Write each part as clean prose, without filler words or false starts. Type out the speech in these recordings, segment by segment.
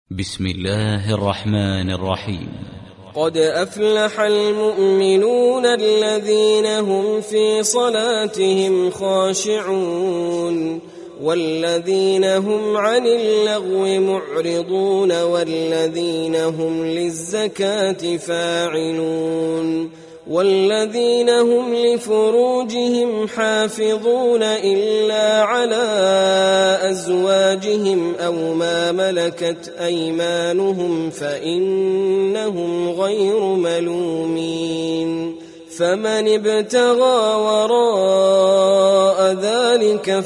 بسم الله الرحمن الرحيم. قد أفلح المؤمنون الذين هم في صلاتهم خاشعون والذين هم عن اللغو معرضون والذين هم للزكاة فاعلون والذين هم لفروجهم حافظون إلا على أزواجهم أو ما ملكت أيمانهم فإنهم غير ملومين فمن ابتغى وراء ذلك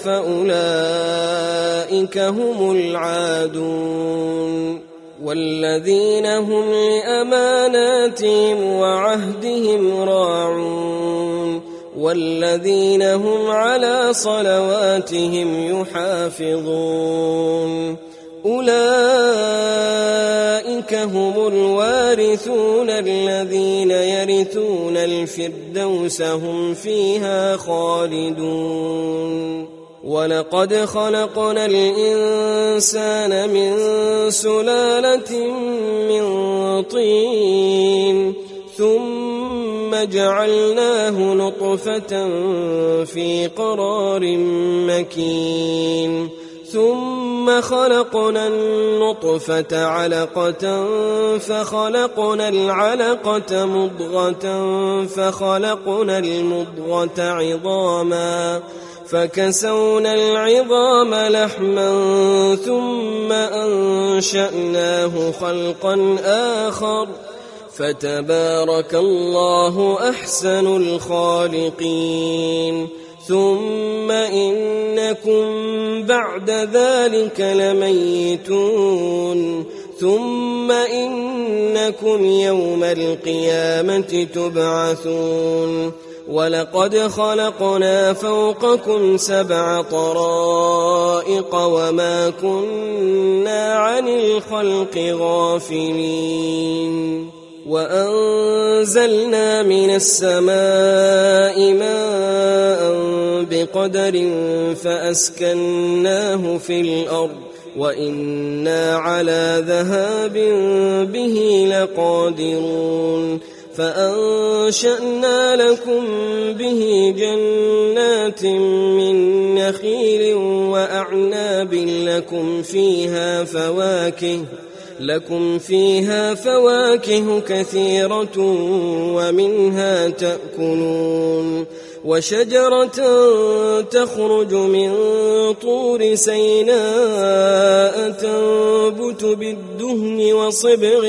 فأولئك هم العادون والذين هم لأماناتهم وعهدهم راعون والذين هم على صلواتهم يحافظون أولئك هم الوارثون الذين يرثون الفردوس هم فيها خالدون ولقد خلقنا الإنسان من سلالة من طين ثم جعلناه نطفة في قرار مكين ثم خلقنا النطفة علقة فخلقنا العلقة مضغة فخلقنا المضغة عظاما فكسونا العظام لحما ثم أنشأناه خلقا آخر فتبارك الله أحسن الخالقين ثم إنكم بعد ذلك لميتون ثم إنكم يوم القيامة تبعثون ولقد خلقنا فوقكم 7 طرائق وما كنا عن الخلق غافلين وأنزلنا من السماء ماء بقدر فأسكناه في الأرض وإنا على ذهاب به لقادرون فأنشأنا لكم به جنات من نخيل وأعناب لكم فيها فواكه كثيرة ومنها تأكلون وشجرة تخرج من طور سيناء تنبت بالدهن وصبغ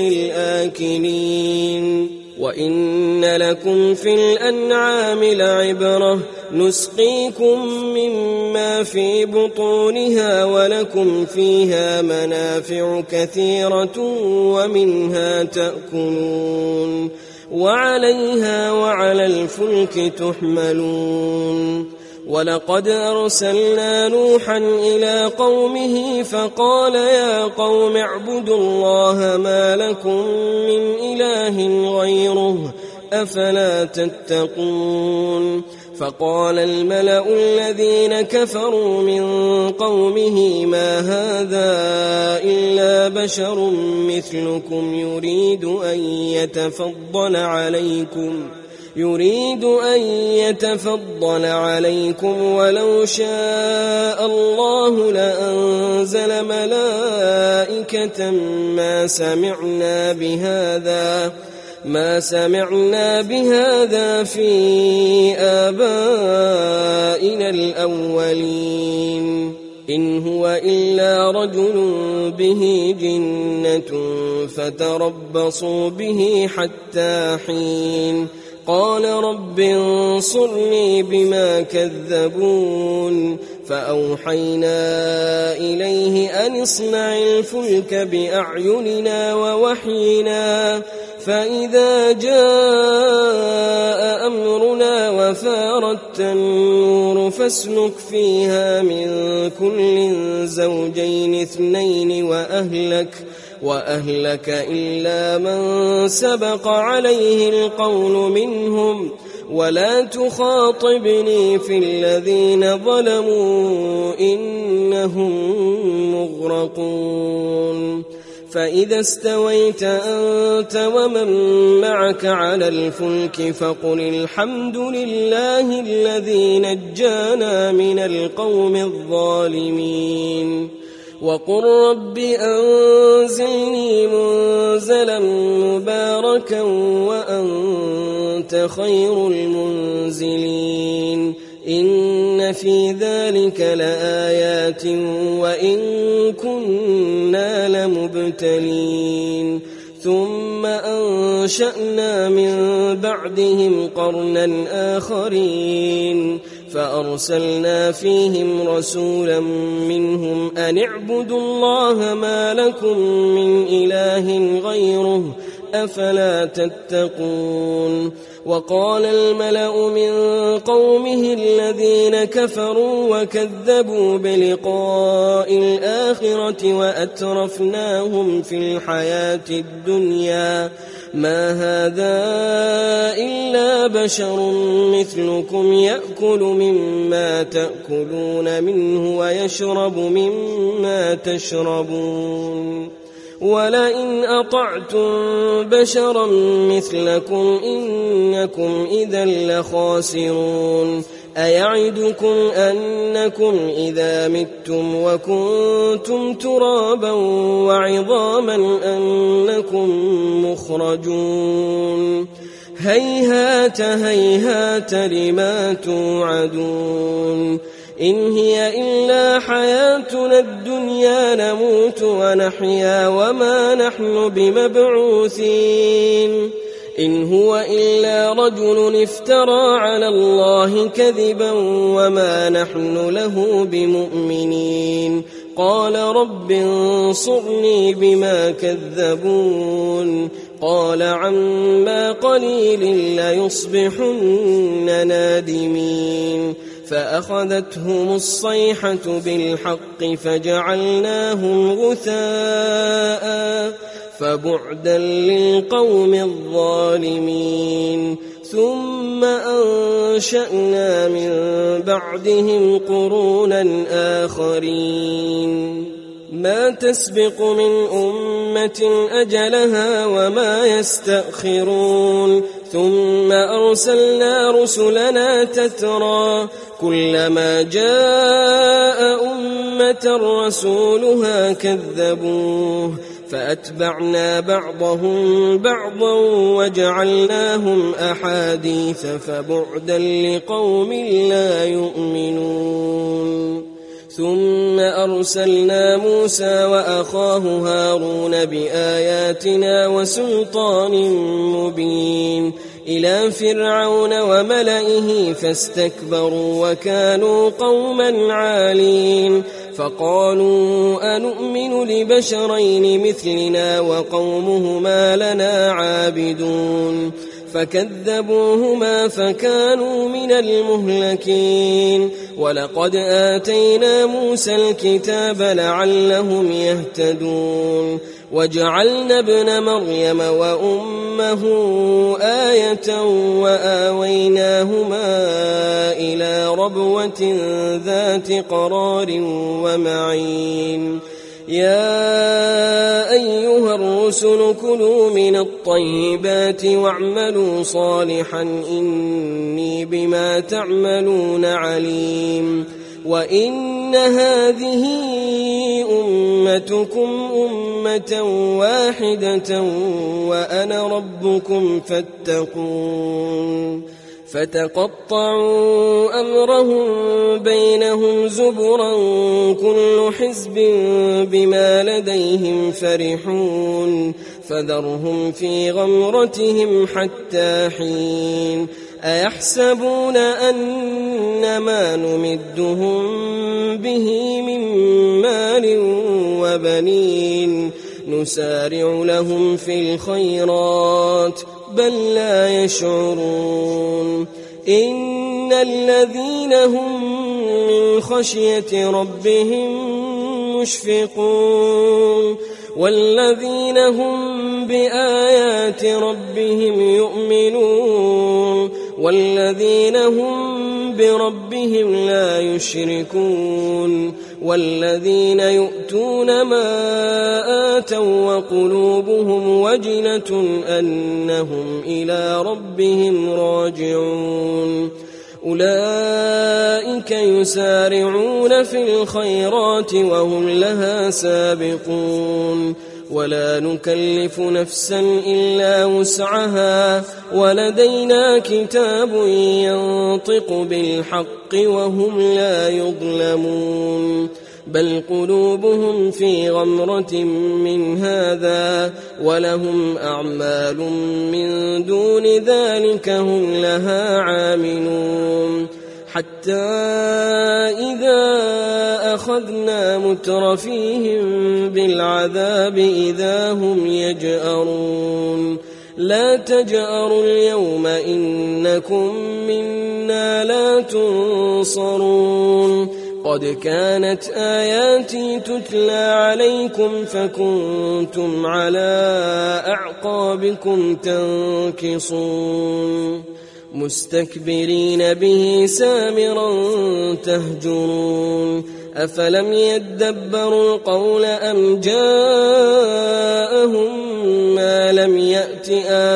للآكلين وإن لكم في الأنعام لعبرة نسقيكم مما في بطونها ولكم فيها منافع كثيرة ومنها تأكلون وعليها وعلى الفلك تحملون ولقد أرسلنا نوحا إلى قومه فقال يا قوم اعبدوا الله ما لكم من إله غيره أفلا تتقون فقال الملأ الذين كفروا من قومه ما هذا إلا بشر مثلكم يريد أن يتفضل عليكم ولو شاء الله لأنزل ملائكة ما سمعنا بهذا في آبائنا الأولين إن هو إلا رجل به جنة فتربصوا به حتى حين قال رب انصرني بما كذبون فأوحينا إليه أن اصنع الفلك بأعيننا ووحينا فإذا جاء أمرنا وفارت النور فاسلك فيها من كل زوجين 2 وأهلك إلا من سبق عليه القول منهم ولا تخاطبني في الذين ظلموا إنهم مغرقون فإذا استويت أنت ومن معك على الفلك فقل الحمد لله الذي نجانا من القوم الظالمين وقل رب أنزلني منزلا مباركا وأنت خير المنزلين إن في ذلك لآيات وإن كنا لمبتلين ثم أنشأنا من بعدهم قرنا آخرين فأرسلنا فيهم رسولا منهم أن اعبدوا الله ما لكم من إله غيره أفلا تتقون وقال الملأ من قومه الذين كفروا وكذبوا بلقاء الآخرة وأترفناهم في الحياة الدنيا ما هذا إلا بشر مثلكم يأكل مما تأكلون منه ويشرب مما تشربون ولئن أطعتم بشرا مثلكم إنكم إذا لخاسرون أيعدكم أنكم إذا متم وكنتم ترابا وعظاما أنكم مخرجون هيهات هيهات لما توعدون إن هي إلا حياتنا الدنيا نموت ونحيا وما نحن بمبعوثين إن هو إلا رجل افترى على الله كذبا وما نحن له بمؤمنين قال رب انصرني بما كذبون قال عما قليل ليصبحن نادمين فأخذتهم الصيحة بالحق فجعلناهم غثاء فبعدا للقوم الظالمين ثم أنشأنا من بعدهم قرونا آخرين ما تسبق من أمة أجلها وما يستأخرون ثم أرسلنا رسلنا تترى كلما جاء أمة رسولها كذبوه فأتبعنا بعضهم بعضا وجعلناهم أحاديث فبعدا لقوم لا يؤمنون ثم أرسلنا موسى وأخاه هارون بآياتنا وسلطان مبين إلى فرعون وملئه فاستكبروا وكانوا قوما عالين فقالوا أنؤمن لبشرين مثلنا وقومهما لنا عابدون فكذبوهما فكانوا من المهلكين ولقد آتينا موسى الكتاب لعلهم يهتدون وجعلنا ابن مريم وأمه آية وآويناهما إلى ربوة ذات قرار ومعين يا أيها الرسل كلوا من الطيبات واعملوا صالحا إني بما تعملون عليم وإن هذه أمتكم أمة واحدة وأنا ربكم فاتقون فتقطعوا أمرهم بينهم زبرا كل حزب بما لديهم فرحون فذرهم في غمرتهم حتى حين أيحسبون أن ما نمدهم به من مال وبنين نسارع لهم في الخيرات بل لا يشعرون إن الذين هم من خشية ربهم مشفقون والذين هم بآيات ربهم يؤمنون والذين هم بربهم لا يشركون والذين يؤتون ما آتوا وقلوبهم وجلة أنهم إلى ربهم راجعون أولئك يسارعون في الخيرات وهم لها سابقون ولا نكلف نفسا إلا وسعها ولدينا كتاب ينطق بالحق وهم لا يظلمون بل قلوبهم في غمرة من هذا ولهم أعمال من دون ذلك هم لها عاملون حتى إذا أخذنا مترفيهم بالعذاب إذا هم يجأرون لا تجأروا اليوم إنكم منا لا تنصرون قد كانت آياتي تتلى عليكم فكنتم على أعقابكم تنكصون مستكبرين به سامرا تهجرون أفلم يدبروا القول أم جاءهم ما لم يأت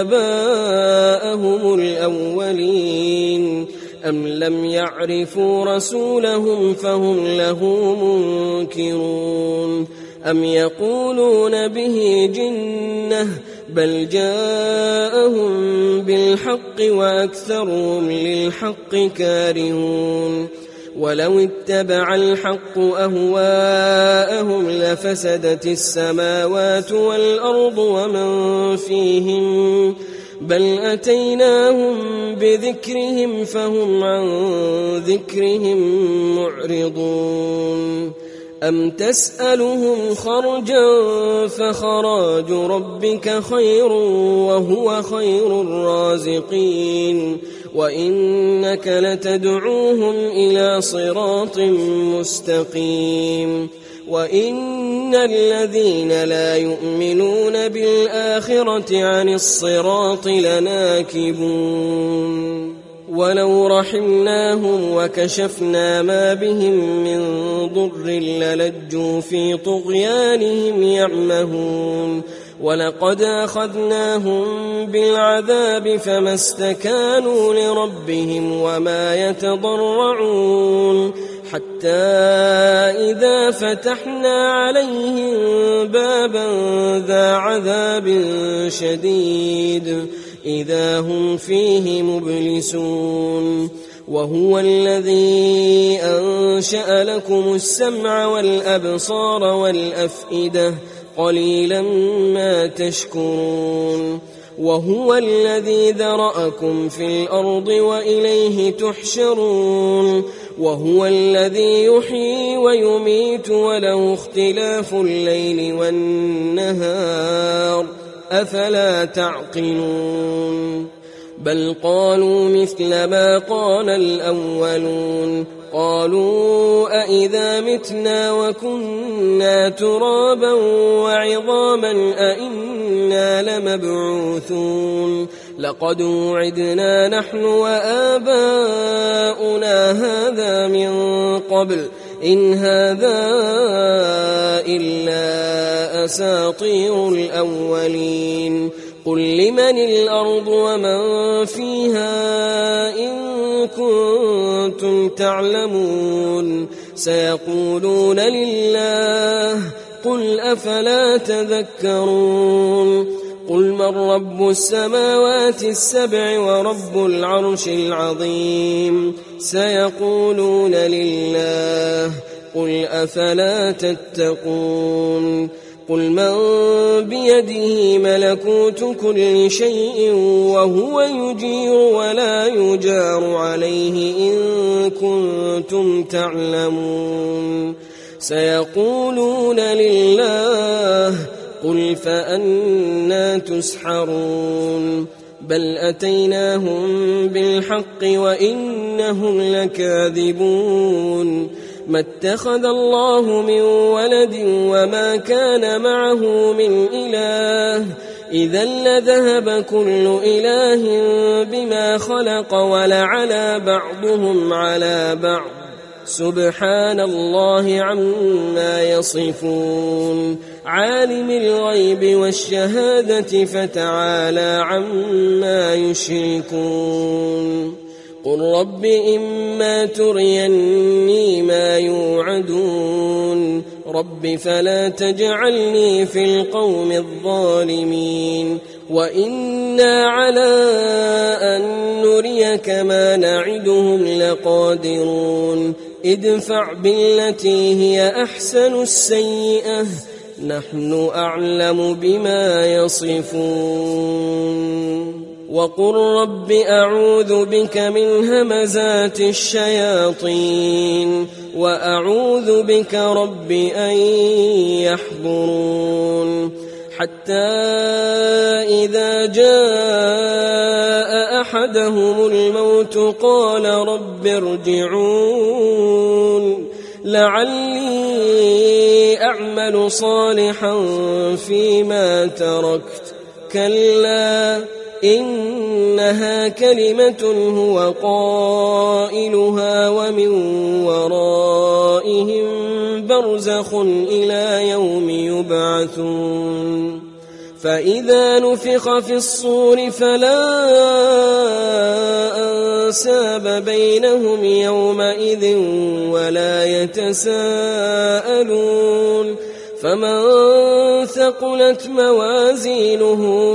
آباءهم الأولين أم لم يعرفوا رسولهم فهم له منكرون أم يقولون به جنة بل جاءهم بالحق وأكثرهم للحق كارهون ولو اتبع الحق أهواءهم لفسدت السماوات والأرض ومن فيهم بل أتيناهم بذكرهم فهم عن ذكرهم معرضون أم تسألهم خرجا فخراج ربك خير وهو خير الرازقين وإنك لتدعوهم إلى صراط مستقيم وإن الذين لا يؤمنون بالآخرة عن الصراط لناكبون ولو رحمناهم وكشفنا ما بهم من ضر للجوا في طغيانهم يعمهون ولقد أخذناهم بالعذاب فما استكانوا لربهم وما يتضرعون حتى إذا فتحنا عليهم بابا ذا عذاب شديد إذا هم فيه مبلسون وهو الذي أنشأ لكم السمع والأبصار والأفئدة قليلا ما تشكرون وهو الذي ذرأكم في الأرض وإليه تحشرون وهو الذي يحيي ويميت وله اختلاف الليل والنهار أفلا تعقلون بل قالوا مثل ما قال الأولون قالوا أئذا متنا وكنا ترابا وعظاما أئنا لمبعوثون لقد وعدنا نحن وآباؤنا هذا من قبل إن هذا إلا أساطير الأولين قل لمن الأرض ومن فيها إن كنتم تعلمون سيقولون لله قل أفلا تذكرون قل من رب السماوات السبع ورب العرش العظيم سيقولون لله قل أفلا تتقون قل من بيده ملكوت كل شيء وهو يجير ولا يجار عليه إن كنتم تعلمون سيقولون لله قل فأنى تسحرون بل أتيناهم بالحق وإنهم لكاذبون ما اتخذ الله من ولد وما كان معه من إله إذا لذهب كل إله بما خلق ولعلى بعضهم على بعض سبحان الله عما يصفون عالم الغيب والشهادة فتعالى عما يشركون قل رب إما تريني ما يوعدون رب فلا تجعلني في القوم الظالمين وإنا على أن نريك ما نعدهم لقادرون ادفع بالتي هي أحسن السيئة نحن أعلم بما يصفون وقل رب أعوذ بك من همزات الشياطين وأعوذ بك رب أن يحضرون حتى إذا جاء أحدهم الموت قال رب ارجعون لعلي أعمل صالحا فيما تركت كلا إنها كلمة هو قائلها ومن ورائهم برزخ إلى يوم يبعثون فإذا نفخ في الصور فلا أنساب بينهم يومئذ ولا يتساءلون فمن ثقلت موازينه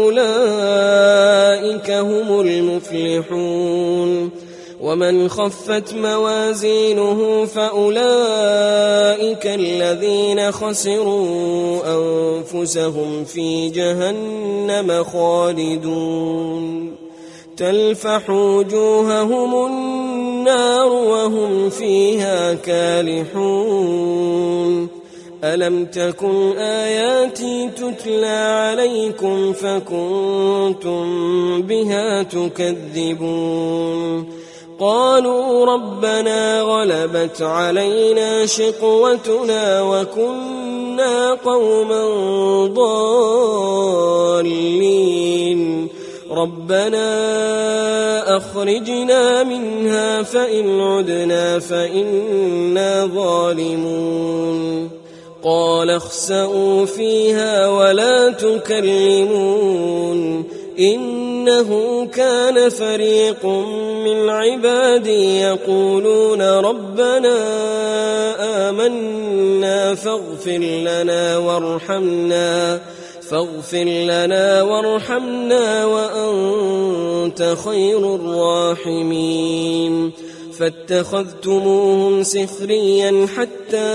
فأولئك هم المفلحون ومن خفت موازينه فأولئك الذين خسروا أنفسهم في جهنم خالدون تلفح وجوههم النار وهم فيها كالحون ألم تكن آياتي تتلى عليكم فكنتم بها تكذبون قالوا ربنا غلبت علينا شقوتنا وكنا قوما ضالين ربنا أخرجنا منها فإن عدنا فإنا ظالمون قال اخسئوا فيها ولا تكلمون إنه كان فريق من عبادي يقولون ربنا آمنا فاغفر لنا وارحمنا وأنت خير الراحمين فاتخذتموهم سخريا حتى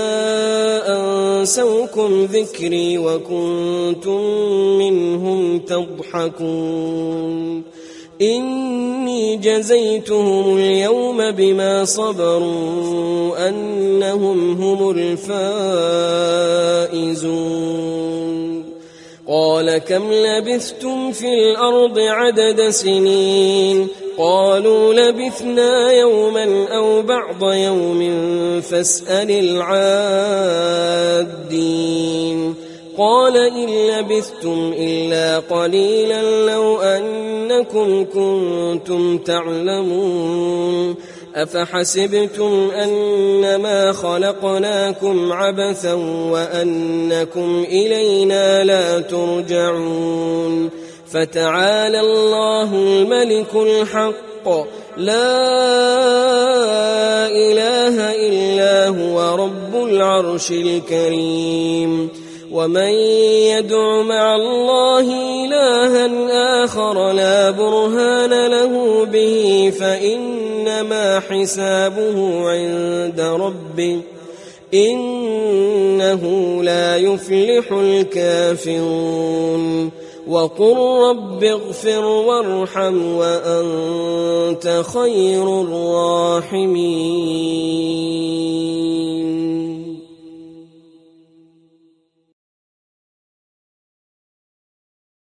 أنسوكم ذكري وكنتم منهم تضحكون إني جزيتهم اليوم بما صبروا أنهم هم الفائزون قال كم لبثتم في الأرض عدد سنين قالوا لبثنا يوما أو بعض يوم فاسأل العادين قال إن لبثتم إلا قليلا لو أنكم كنتم تعلمون أفحسبتم أنما خلقناكم عبثا وأنكم إلينا لا ترجعون فتعالى الله الملك الحق لا إله إلا هو رب العرش الكريم ومن يدع مع الله إلها آخر لا برهان له به فإنما حسابه عند ربه إنه لا يفلح الكافرون وقل رب اغفر وارحم وأنت خير الراحمين